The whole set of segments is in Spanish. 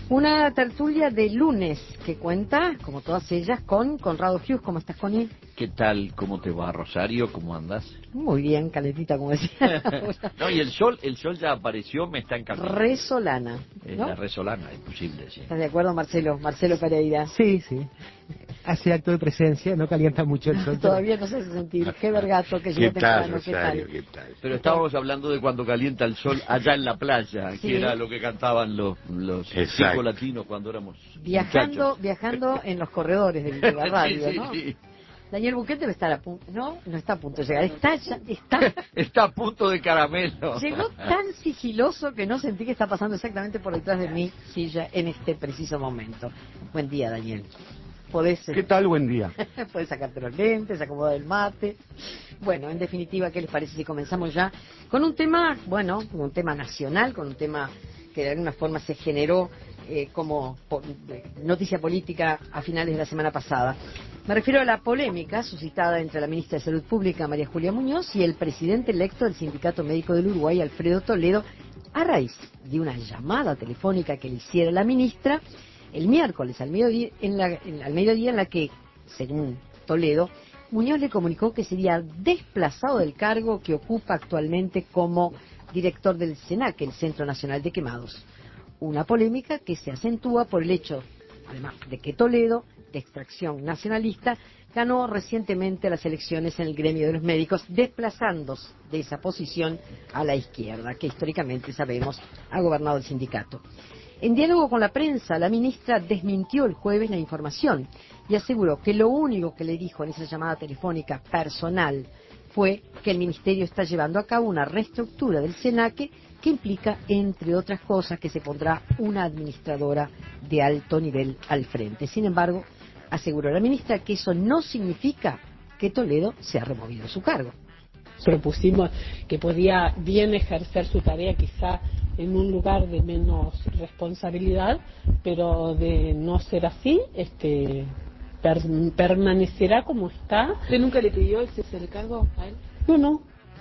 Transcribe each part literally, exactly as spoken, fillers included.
Una tertulia de lunes que cuenta, como todas ellas, con Conrado Hughes. ¿Cómo estás, Connie? ¿Qué tal? ¿Cómo te va, Rosario? ¿Cómo andas? Muy bien, calentita, como decía. No, y el sol, el sol ya apareció, me está encantando. Resolana, Es ¿no? la resolana, es posible, sí. ¿Estás de acuerdo, Marcelo? Marcelo Pereira. Sí, sí. Hace acto de presencia, no calienta mucho el sol. Todavía no se hace sentir. Qué vergato que llegó ¿Qué tal, temprano. Rosario? ¿Qué ¿Qué tal? Pero estábamos hablando de cuando calienta el sol allá en la playa, Sí. que era lo que cantaban los, los Exacto. chicos latinos cuando éramos Viajando, muchachos. viajando en los corredores de la radio, Sí, sí, ¿no? sí. Daniel Buquet debe estar a punto. No, no está a punto de llegar. Está, ya, está. Está a punto de caramelo. Llegó tan sigiloso que no sentí que está pasando exactamente por detrás de mi silla en este preciso momento. Buen día, Daniel. Podés, ¿Qué tal? Buen día. podés sacarte los lentes, acomodar el mate. Bueno, en definitiva, ¿qué les parece si comenzamos ya con un tema, bueno, un tema nacional, con un tema que de alguna forma se generó eh, como po noticia política a finales de la semana pasada? Me refiero a la polémica suscitada entre la ministra de Salud Pública, María Julia Muñoz, y el presidente electo del Sindicato Médico del Uruguay, Alfredo Toledo, a raíz de una llamada telefónica que le hiciera la ministra el miércoles al mediodía, en la, en, al mediodía en la que, según Toledo, Muñoz le comunicó que sería desplazado del cargo que ocupa actualmente como director del SENAC, el Centro Nacional de Quemados. Una polémica que se acentúa por el hecho, además, de que Toledo, de extracción nacionalista, ganó recientemente las elecciones en el gremio de los médicos, desplazándose de esa posición a la izquierda, que históricamente, sabemos, ha gobernado el sindicato. En diálogo con la prensa, la ministra desmintió el jueves la información y aseguró que lo único que le dijo en esa llamada telefónica personal fue que el ministerio está llevando a cabo una reestructura del SENAC que implica, entre otras cosas, que se pondrá una administradora de alto nivel al frente. Sin embargo, aseguró la ministra que eso no significa que Toledo sea removido de su cargo. Propusimos que podía bien ejercer su tarea quizá en un lugar de menos responsabilidad, pero de no ser así, este per, permanecerá como está. ¿Usted nunca le pidió el cese del cargo a él? No, no.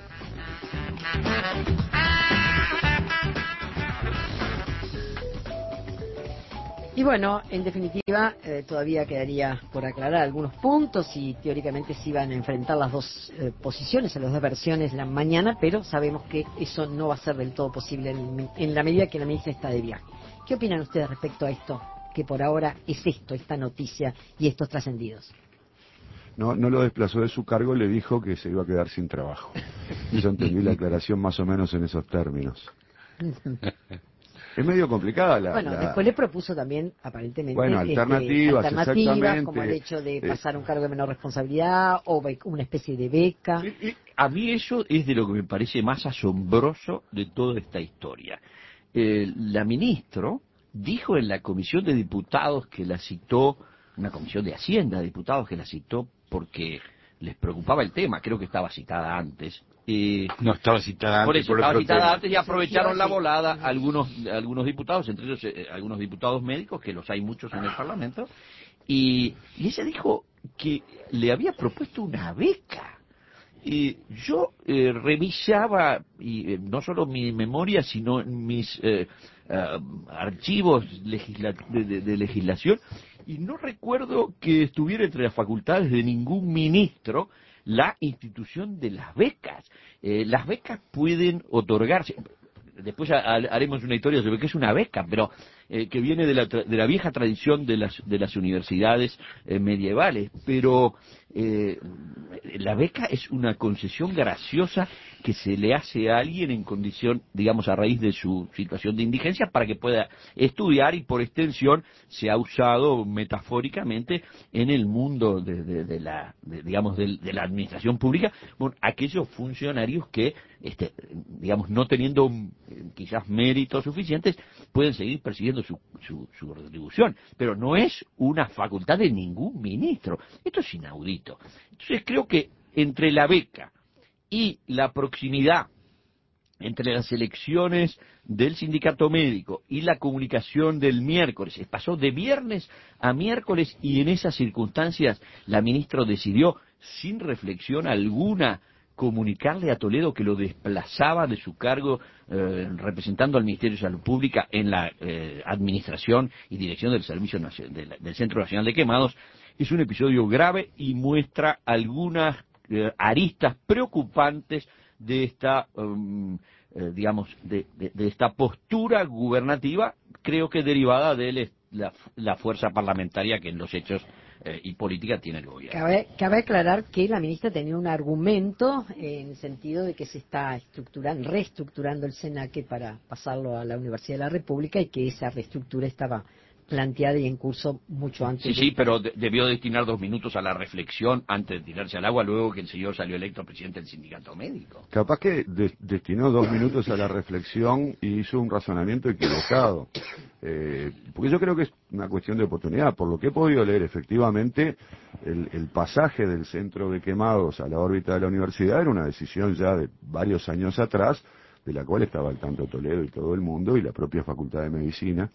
Y bueno, en definitiva, eh, todavía quedaría por aclarar algunos puntos y teóricamente se iban a enfrentar las dos eh, posiciones, las dos versiones la mañana, pero sabemos que eso no va a ser del todo posible en, en la medida que la ministra está de viaje. ¿Qué opinan ustedes respecto a esto? Que por ahora es esto, esta noticia y estos trascendidos. No, no lo desplazó de su cargo, le dijo que se iba a quedar sin trabajo. Yo entendí la aclaración más o menos en esos términos. Es medio complicada la... Bueno, la... después le propuso también, aparentemente, bueno, alternativas, este, alternativas exactamente. como el hecho de Eh, pasar un cargo de menor responsabilidad o una especie de beca. Sí, sí. A mí eso es de lo que me parece más asombroso de toda esta historia. Eh, la ministra dijo en la comisión de diputados que la citó, una comisión de Hacienda de diputados que la citó porque les preocupaba el tema, creo que estaba citada antes. Eh, no estaba citada antes. por eso por estaba otro citada tema. antes y aprovecharon Sí, la sí. volada Uh-huh. algunos algunos diputados, entre ellos eh, algunos diputados médicos, que los hay muchos en el Parlamento, y, y ella dijo que le había propuesto una beca. Y yo eh, revisaba, y eh, no solo mi memoria, sino mis eh, uh, archivos legisla de, de, de legislación, y no recuerdo que estuviera entre las facultades de ningún ministro la institución de las becas. Eh, las becas pueden otorgarse, después haremos una historia sobre qué es una beca, pero eh, que viene de la, de la vieja tradición de las, de las universidades eh, medievales, pero eh, la beca es una concesión graciosa que se le hace a alguien en condición, digamos, a raíz de su situación de indigencia para que pueda estudiar, y por extensión se ha usado metafóricamente en el mundo de, de, de la, de, digamos, de, de la administración pública, bueno, aquellos funcionarios que, este, digamos, no teniendo quizás méritos suficientes, pueden seguir persiguiendo su, su, su retribución, pero no es una facultad de ningún ministro. Esto es inaudito. Entonces creo que entre la beca y la proximidad entre las elecciones del sindicato médico y la comunicación del miércoles, pasó de viernes a miércoles, y en esas circunstancias la ministra decidió, sin reflexión alguna, comunicarle a Toledo que lo desplazaba de su cargo eh, representando al Ministerio de Salud Pública en la eh, administración y dirección del Servicio Nacio- del, del Centro Nacional de Quemados, es un episodio grave y muestra algunas eh, aristas preocupantes de esta, um, eh, digamos, de, de, de esta postura gubernativa, creo que derivada de la, la fuerza parlamentaria que en los hechos eh, y política tiene el gobierno. Cabe, cabe aclarar que la ministra tenía un argumento eh, en el sentido de que se está estructurando, reestructurando el SENACE para pasarlo a la Universidad de la República y que esa reestructura estaba planteada y en curso mucho antes. Sí, de... sí, pero de, debió destinar dos minutos a la reflexión antes de tirarse al agua, luego que el señor salió electo presidente del sindicato médico. Capaz que de, destinó dos minutos a la reflexión y hizo un razonamiento equivocado. Eh, porque yo creo que es una cuestión de oportunidad. Por lo que he podido leer, efectivamente, el, el pasaje del centro de Quemados a la órbita de la universidad era una decisión ya de varios años atrás, de la cual estaba al tanto Toledo y todo el mundo, y la propia Facultad de Medicina.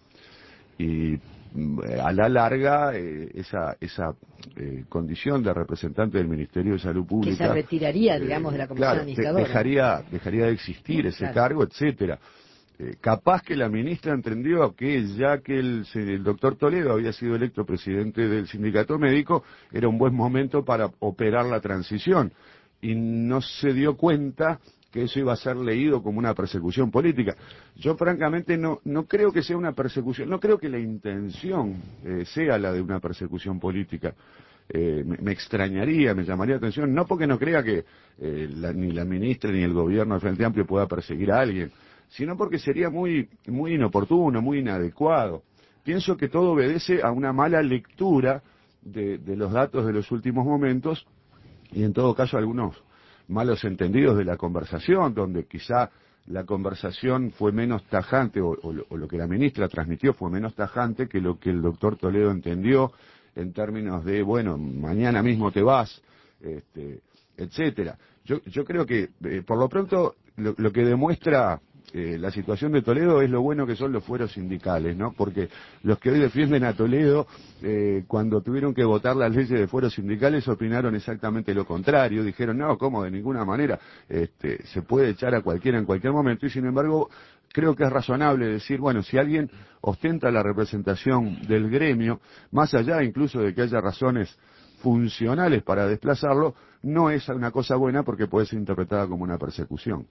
Y a la larga eh, esa esa eh, condición de representante del Ministerio de Salud Pública que se retiraría, digamos, eh, de la comisión claro, administradora. dejaría dejaría de existir ese claro. cargo, etcétera. Eh, capaz que la ministra entendió que ya que el, el doctor Toledo había sido electo presidente del sindicato médico, era un buen momento para operar la transición, y no se dio cuenta que eso iba a ser leído como una persecución política. Yo francamente no no creo que sea una persecución, no creo que la intención eh, sea la de una persecución política. Eh, me, me extrañaría, me llamaría la atención, no porque no crea que eh, la, ni la ministra ni el gobierno del Frente Amplio pueda perseguir a alguien, sino porque sería muy muy inoportuno, muy inadecuado. Pienso que todo obedece a una mala lectura de, de los datos de los últimos momentos, y en todo caso algunos malos entendidos de la conversación, donde quizá la conversación fue menos tajante, o, o, o lo que la ministra transmitió fue menos tajante que lo que el doctor Toledo entendió en términos de, bueno, mañana mismo te vas, este, etcétera. Yo, yo creo que, eh, por lo pronto, lo, lo que demuestra eh, la situación de Toledo es lo bueno que son los fueros sindicales, ¿no? Porque los que hoy defienden a Toledo, eh, cuando tuvieron que votar las leyes de fueros sindicales, opinaron exactamente lo contrario. Dijeron, no, ¿cómo? De ninguna manera este, se puede echar a cualquiera en cualquier momento. Y sin embargo, creo que es razonable decir, bueno, si alguien ostenta la representación del gremio, más allá incluso de que haya razones funcionales para desplazarlo, no es una cosa buena porque puede ser interpretada como una persecución.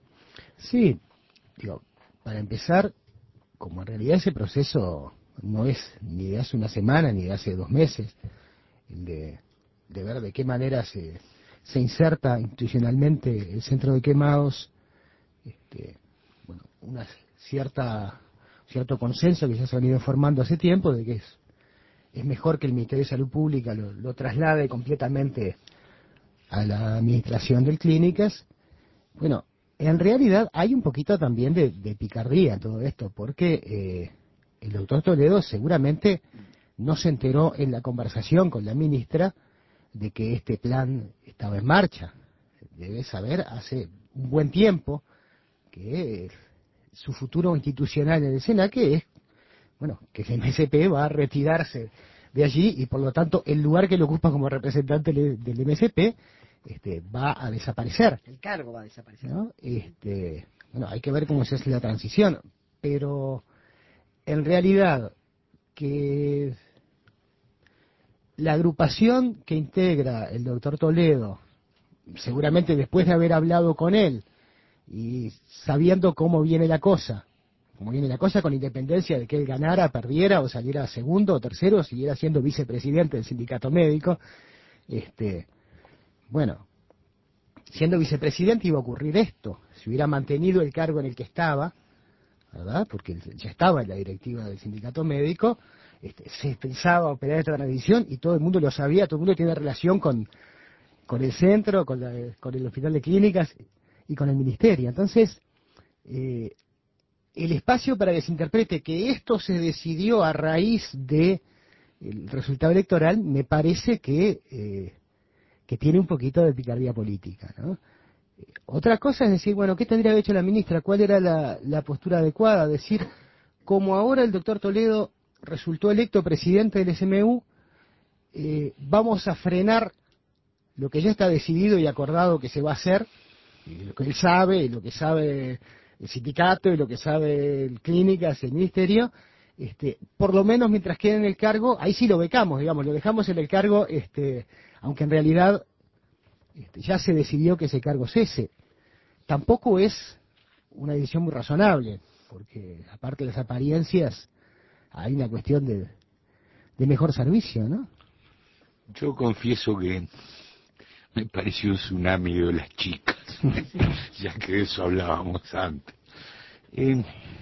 Sí, digo, para empezar, como en realidad ese proceso no es ni de hace una semana ni de hace dos meses, el de, de ver de qué manera se, se inserta institucionalmente el centro de Quemados, este, bueno, una cierta cierto consenso que ya se ha venido formando hace tiempo de que es, es mejor que el Ministerio de Salud Pública lo, lo traslade completamente a la administración del Clínicas. Bueno, en realidad hay un poquito también de, de picardía en todo esto, porque eh, el doctor Toledo seguramente no se enteró en la conversación con la ministra de que este plan estaba en marcha. Debe saber hace un buen tiempo que su futuro institucional en el SENACE es, bueno, que el M S P va a retirarse de allí y por lo tanto el lugar que le ocupa como representante del M S P este, va a desaparecer. El cargo va a desaparecer. ¿No? Este, bueno, hay que ver cómo se hace la transición, pero en realidad que la agrupación que integra el doctor Toledo, seguramente después de haber hablado con él y sabiendo cómo viene la cosa, cómo viene la cosa con independencia de que él ganara, perdiera o saliera segundo o tercero, siguiera siendo vicepresidente del sindicato médico, este, bueno, siendo vicepresidente iba a ocurrir esto, si hubiera mantenido el cargo en el que estaba, ¿verdad? Porque ya estaba en la directiva del sindicato médico, este, se pensaba operar esta transición y todo el mundo lo sabía, todo el mundo tiene relación con, con el centro, con, la, con el hospital de clínicas y con el ministerio. Entonces, eh, el espacio para que se interprete que esto se decidió a raíz de el resultado electoral, me parece que eh, que tiene un poquito de picardía política, ¿no? Otra cosa es decir, bueno, ¿qué tendría que haber hecho la ministra? ¿Cuál era la, la postura adecuada? Decir, como ahora el doctor Toledo resultó electo presidente del S M U, eh, vamos a frenar lo que ya está decidido y acordado que se va a hacer, y lo que él sabe, y lo que sabe el sindicato, y lo que sabe el Clínicas, el Ministerio, este, por lo menos mientras quede en el cargo, ahí sí lo becamos, digamos, lo dejamos en el cargo, este, aunque en realidad este, ya se decidió que ese cargo cese. Tampoco es una decisión muy razonable, porque aparte de las apariencias, hay una cuestión de, de mejor servicio, ¿no? Yo confieso que me pareció un tsunami de las chicas, ya que de eso hablábamos antes. Eh,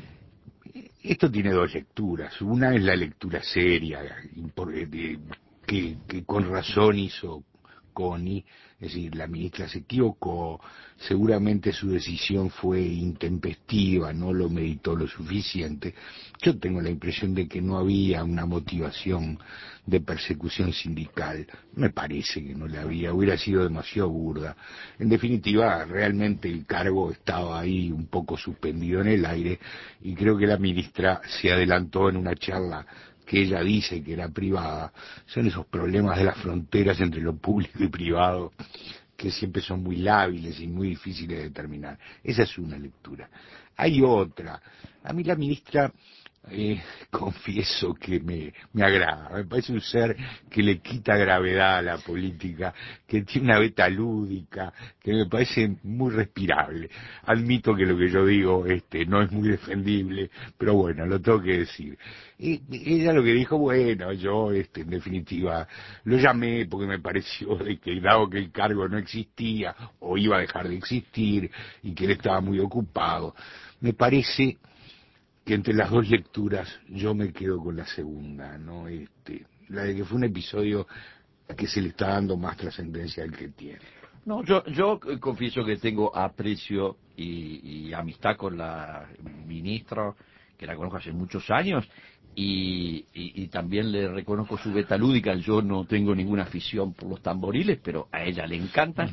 esto tiene dos lecturas. Una es la lectura seria, de, que, que con razón hizo Connie, es decir, la ministra se equivocó, seguramente su decisión fue intempestiva, no lo meditó lo suficiente. Yo tengo la impresión de que no había una motivación de persecución sindical, me parece que no la había, hubiera sido demasiado burda. En definitiva, realmente el cargo estaba ahí un poco suspendido en el aire y creo que la ministra se adelantó en una charla que ella dice que era privada. Son esos problemas de las fronteras entre lo público y privado que siempre son muy lábiles y muy difíciles de determinar. Esa es una lectura. Hay otra. A mí la ministra, eh, confieso que me, me agrada. Me parece un ser que le quita gravedad a la política, que tiene una beta lúdica, que me parece muy respirable. Admito que lo que yo digo este, no es muy defendible, pero bueno, lo tengo que decir. Y ella lo que dijo, bueno, yo este, en definitiva lo llamé porque me pareció de que dado que el cargo no existía o iba a dejar de existir y que él estaba muy ocupado, me parece que entre las dos lecturas yo me quedo con la segunda, ¿no? Este, la de que fue un episodio que se le está dando más trascendencia al que tiene. No, yo, yo confieso que tengo aprecio y, y amistad con la ministra, que la conozco hace muchos años, y, y, y también le reconozco su beta lúdica. Yo no tengo ninguna afición por los tamboriles, pero a ella le encantan.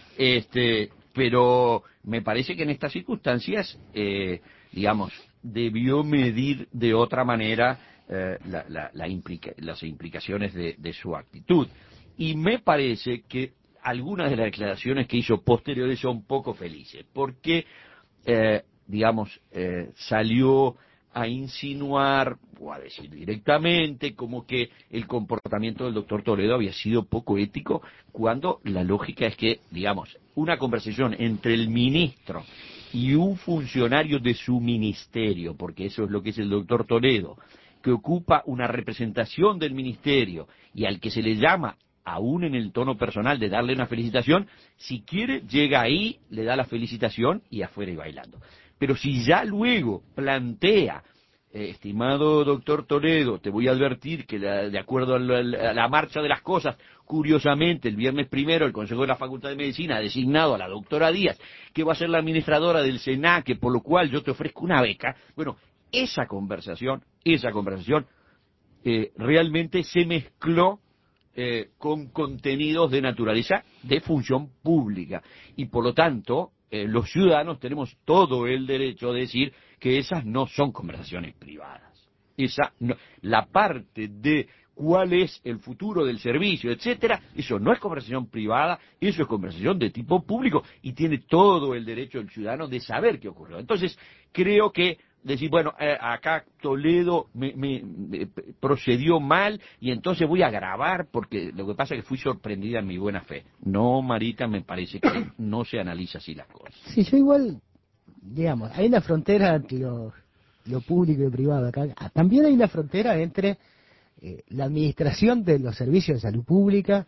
Este, pero me parece que en estas circunstancias, eh, digamos, debió medir de otra manera eh, la, la, la implica, las implicaciones de, de su actitud. Y me parece que algunas de las declaraciones que hizo posteriores son poco felices, porque, eh, digamos, eh, salió a insinuar, o a decir directamente, como que el comportamiento del doctor Toledo había sido poco ético, cuando la lógica es que, digamos, una conversación entre el ministro y un funcionario de su ministerio, porque eso es lo que es el doctor Toledo, que ocupa una representación del ministerio y al que se le llama, aún en el tono personal, de darle una felicitación, si quiere, llega ahí, le da la felicitación y afuera y bailando. Pero si ya luego plantea, eh, estimado doctor Toledo, te voy a advertir que la, de acuerdo a la, a la marcha de las cosas, curiosamente, el viernes primero, el Consejo de la Facultad de Medicina ha designado a la doctora Díaz, que va a ser la administradora del SENACE, por lo cual yo te ofrezco una beca. Bueno, esa conversación, esa conversación, eh, realmente se mezcló eh, con contenidos de naturaleza de función pública. Y por lo tanto, eh, los ciudadanos tenemos todo el derecho a decir que esas no son conversaciones privadas. Esa no, la parte de cuál es el futuro del servicio, etcétera, eso no es conversación privada, eso es conversación de tipo público y tiene todo el derecho el ciudadano de saber qué ocurrió. Entonces, creo que decir, bueno, eh, acá Toledo me, me, me procedió mal y entonces voy a grabar porque lo que pasa es que fui sorprendida en mi buena fe. No, Marita, me parece que no se analiza así las cosas. Sí, yo igual, digamos, hay una frontera entre lo, lo público y lo privado acá. También hay una frontera entre eh, la administración de los servicios de salud pública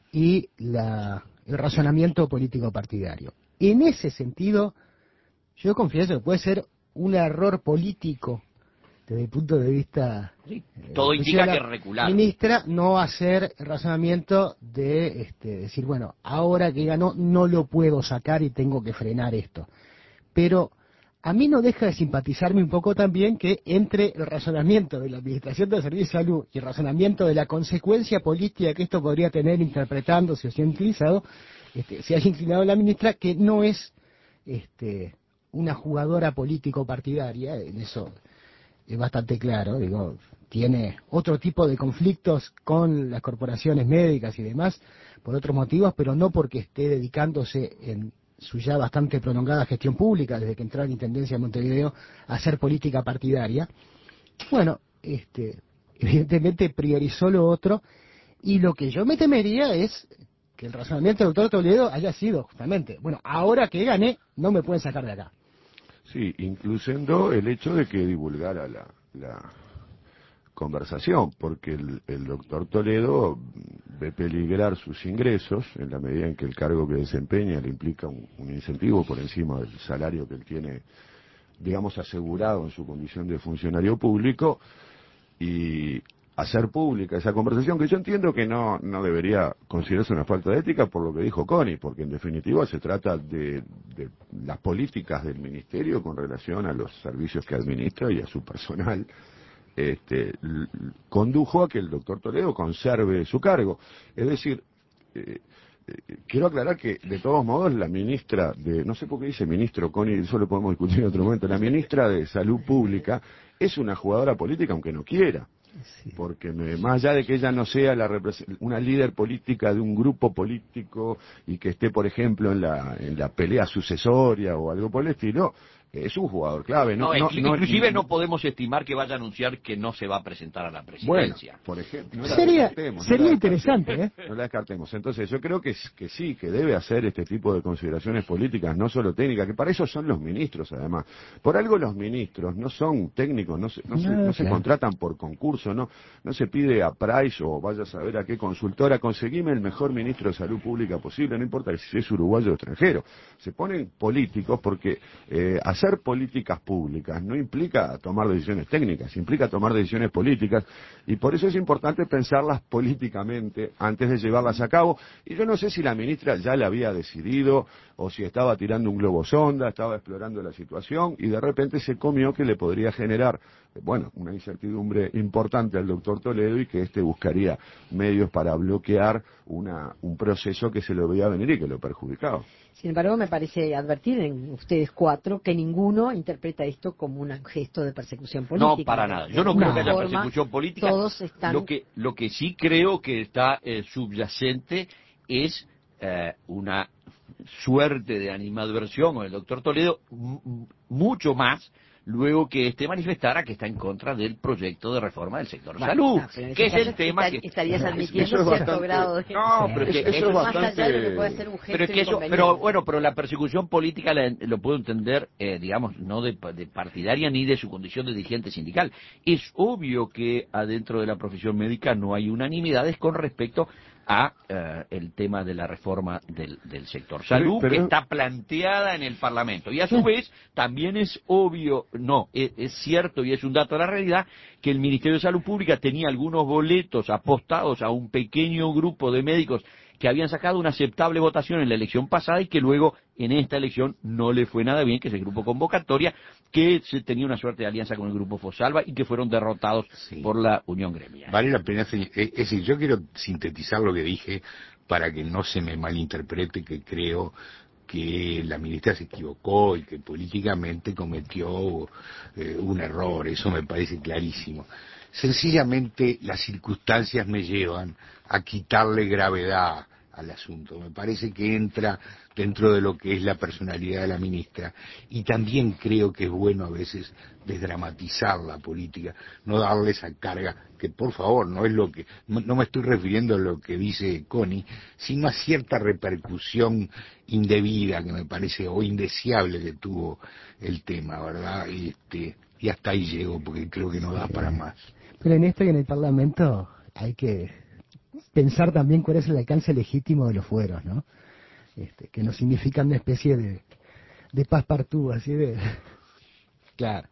y la, el razonamiento político partidario. En ese sentido, yo confieso que puede ser un error político desde el punto de vista sí, todo eh, indica que recular ministra no hacer el razonamiento de este, decir, bueno, ahora que ganó no lo puedo sacar y tengo que frenar esto. Pero a mí no deja de simpatizarme un poco también que entre el razonamiento de la administración del servicio de salud y el razonamiento de la consecuencia política que esto podría tener interpretándose o siendo utilizado, este, se haya inclinado la ministra, que no es este una jugadora político-partidaria, en eso es bastante claro, digo, tiene otro tipo de conflictos con las corporaciones médicas y demás, por otros motivos, pero no porque esté dedicándose en su ya bastante prolongada gestión pública, desde que entró a la Intendencia de Montevideo, a hacer política partidaria. Bueno, este, evidentemente priorizó lo otro, y lo que yo me temería es que el razonamiento del doctor Toledo haya sido justamente, bueno, ahora que gané, no me pueden sacar de acá. Sí, incluyendo el hecho de que divulgara la, la conversación, porque el, el doctor Toledo ve peligrar sus ingresos en la medida en que el cargo que desempeña le implica un, un incentivo por encima del salario que él tiene, digamos, asegurado en su condición de funcionario público, y hacer pública esa conversación, que yo entiendo que no, no debería considerarse una falta de ética por lo que dijo Connie, porque en definitiva se trata de, de las políticas del ministerio con relación a los servicios que administra y a su personal. Este, l- condujo a que el doctor Toledo conserve su cargo. Es decir, eh, eh, quiero aclarar que de todos modos la ministra de, no sé por qué dice ministro Connie, eso lo podemos discutir en otro momento, la ministra de Salud Pública es una jugadora política aunque no quiera. Porque me, más allá de que ella no sea la represe- una líder política de un grupo político y que esté, por ejemplo, en la, en la pelea sucesoria o algo por el estilo, es un jugador clave. No, No, no, inclu- no, inclusive no- no podemos estimar que vaya a anunciar que no se va a presentar a la Bueno, presidencia. por ejemplo, no la Sería, descartemos, no sería la interesante, descartemos, ¿eh? no la descartemos. Entonces, yo creo que, es- que sí, que debe hacer este tipo de consideraciones políticas, no solo técnicas, que para eso son los ministros, además. Por algo los ministros no son técnicos, no se, no se, No, no se claro. contratan por concurso, no, no se pide a Price o vaya a saber a qué consultora, conseguime el mejor ministro de salud pública posible, no importa si es uruguayo o extranjero. Se ponen políticos porque eh, hacer políticas públicas no implica tomar decisiones técnicas, implica tomar decisiones políticas, y por eso es importante pensarlas políticamente antes de llevarlas a cabo. Y yo no sé si la ministra ya la había decidido o si estaba tirando un globo sonda, estaba explorando la situación y de repente se comió que le podría generar, eh, bueno, una incertidumbre importante al doctor Toledo, y que éste buscaría medios para bloquear una, un proceso que se lo veía venir y que lo perjudicaba. Sin embargo, me parece advertir en ustedes cuatro que ninguno interpreta esto como un gesto de persecución política. No, para nada. De Yo no creo que haya alguna forma, persecución política. Todos están... Lo que, lo que sí creo que está eh, subyacente es eh, una suerte de animadversión con el doctor Toledo, m- m- mucho más luego que este manifestara que está en contra del proyecto de reforma del sector Bueno, salud, no, pero en que ese es el caso tema estar- que... estarías admitiendo Eso es cierto bastante- grado de... No, pero es que Eso es más bastante- allá de lo que puede ser un gesto Pero es que eso, inconveniente. pero bueno, pero la persecución política la- lo puedo entender, eh, digamos, no de, de partidaria ni de su condición de dirigente sindical. Es obvio que adentro de la profesión médica no hay unanimidades con respecto a eh, el tema de la reforma del, del sector salud, Pero- pero- que está planteada en el Parlamento. Y a su vez, también es obvio, no, es, es cierto y es un dato de la realidad, que el Ministerio de Salud Pública tenía algunos boletos apostados a un pequeño grupo de médicos que habían sacado una aceptable votación en la elección pasada y que luego en esta elección no le fue nada bien, que es el grupo convocatoria, que se tenía una suerte de alianza con el grupo Fosalva y que fueron derrotados Sí. por la Unión Gremial. Vale la pena, señ- es es decir, yo quiero sintetizar lo que dije para que no se me malinterprete, que creo que la ministra se equivocó y que políticamente cometió eh, un error, eso me parece clarísimo. Sencillamente las circunstancias me llevan a quitarle gravedad al asunto. Me parece que entra dentro de lo que es la personalidad de la ministra, y también creo que es bueno a veces desdramatizar la política, no darle esa carga, que por favor no es lo que, no, no me estoy refiriendo a lo que dice Connie, sino a cierta repercusión indebida que me parece, o indeseable, que tuvo el tema, ¿verdad? Y, este, y hasta ahí llego porque creo que no da para más. Pero en esto y en el Parlamento hay que pensar también cuál es el alcance legítimo de los fueros, ¿no? Este, que no significan una especie de, de passepartout, así de... Claro.